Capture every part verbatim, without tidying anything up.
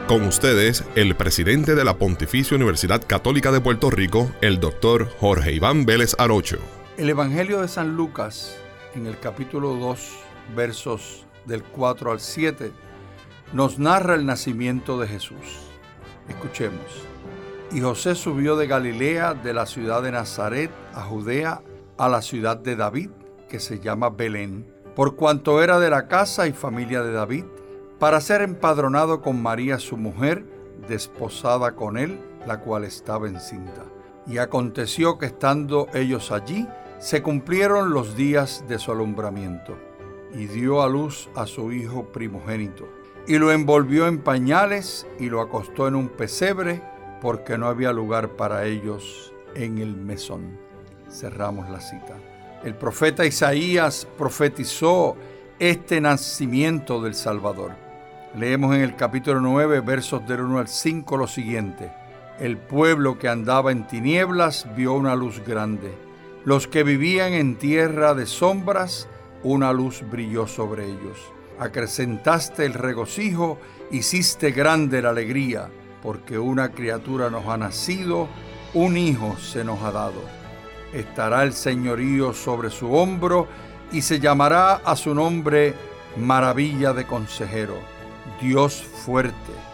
Con ustedes, el presidente de la Pontificia Universidad Católica de Puerto Rico, el doctor Jorge Iván Vélez Arocho. El Evangelio de San Lucas, en el capítulo dos, versos del cuatro al siete, nos narra el nacimiento de Jesús. Escuchemos. Y José subió de Galilea, de la ciudad de Nazaret, a Judea, a la ciudad de David, que se llama Belén, por cuanto era de la casa y familia de David, para ser empadronado con María su mujer, desposada con él, la cual estaba encinta. Y aconteció que estando ellos allí, se cumplieron los días de su alumbramiento, y dio a luz a su hijo primogénito, y lo envolvió en pañales, y lo acostó en un pesebre, porque no había lugar para ellos en el mesón. Cerramos la cita. El profeta Isaías profetizó este nacimiento del Salvador. Leemos en el capítulo nueve, versos del uno al cinco, lo siguiente. El pueblo que andaba en tinieblas vio una luz grande. Los que vivían en tierra de sombras, una luz brilló sobre ellos. Acrecentaste el regocijo, hiciste grande la alegría, porque una criatura nos ha nacido, un hijo se nos ha dado. Estará el señorío sobre su hombro, y se llamará a su nombre Maravilla de Consejero, Dios fuerte,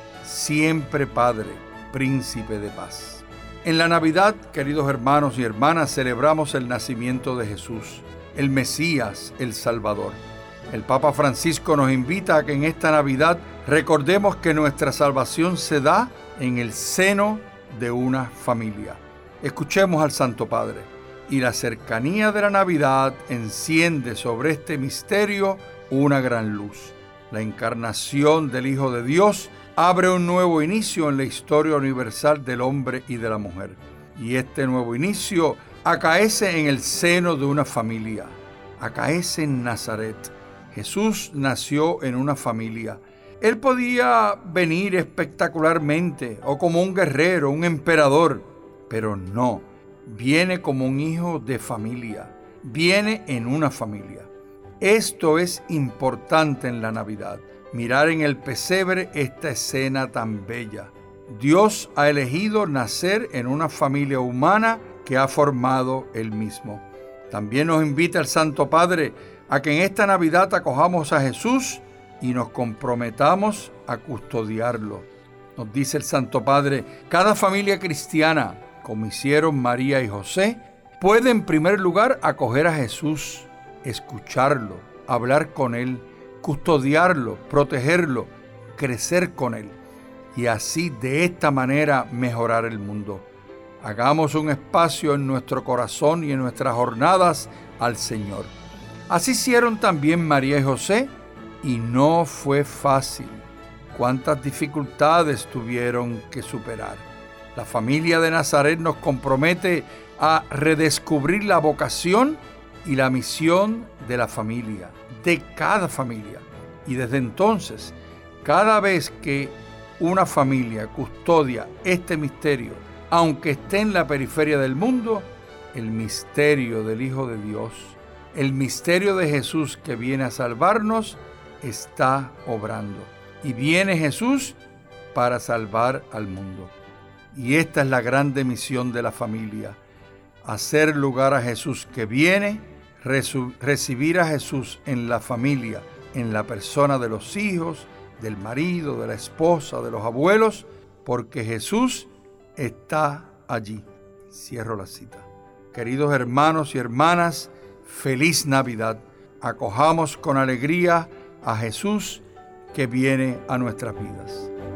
siempre Padre, Príncipe de paz. En la Navidad, queridos hermanos y hermanas, celebramos el nacimiento de Jesús, el Mesías, el Salvador. El Papa Francisco nos invita a que en esta Navidad recordemos que nuestra salvación se da en el seno de una familia. Escuchemos al Santo Padre. Y la cercanía de la Navidad enciende sobre este misterio una gran luz. La encarnación del Hijo de Dios abre un nuevo inicio en la historia universal del hombre y de la mujer. Y este nuevo inicio acaece en el seno de una familia. Acaece en Nazaret. Jesús nació en una familia. Él podía venir espectacularmente o como un guerrero, un emperador, pero no. Viene como un hijo de familia. Viene en una familia. Esto es importante en la Navidad, mirar en el pesebre esta escena tan bella. Dios ha elegido nacer en una familia humana que ha formado Él mismo. También nos invita el Santo Padre a que en esta Navidad acojamos a Jesús y nos comprometamos a custodiarlo. Nos dice el Santo Padre, cada familia cristiana, como hicieron María y José, puede en primer lugar acoger a Jesús, escucharlo, hablar con Él, custodiarlo, protegerlo, crecer con Él y así de esta manera mejorar el mundo. Hagamos un espacio en nuestro corazón y en nuestras jornadas al Señor. Así hicieron también María y José y no fue fácil. Cuántas dificultades tuvieron que superar. La familia de Nazaret nos compromete a redescubrir la vocación y la misión de la familia, de cada familia. Y desde entonces, cada vez que una familia custodia este misterio, aunque esté en la periferia del mundo, el misterio del Hijo de Dios, el misterio de Jesús que viene a salvarnos, está obrando. Y viene Jesús para salvar al mundo. Y esta es la grande misión de la familia, hacer lugar a Jesús que viene, resu- recibir a Jesús en la familia, en la persona de los hijos, del marido, de la esposa, de los abuelos, porque Jesús está allí. Cierro la cita. Queridos hermanos y hermanas, feliz Navidad. Acojamos con alegría a Jesús que viene a nuestras vidas.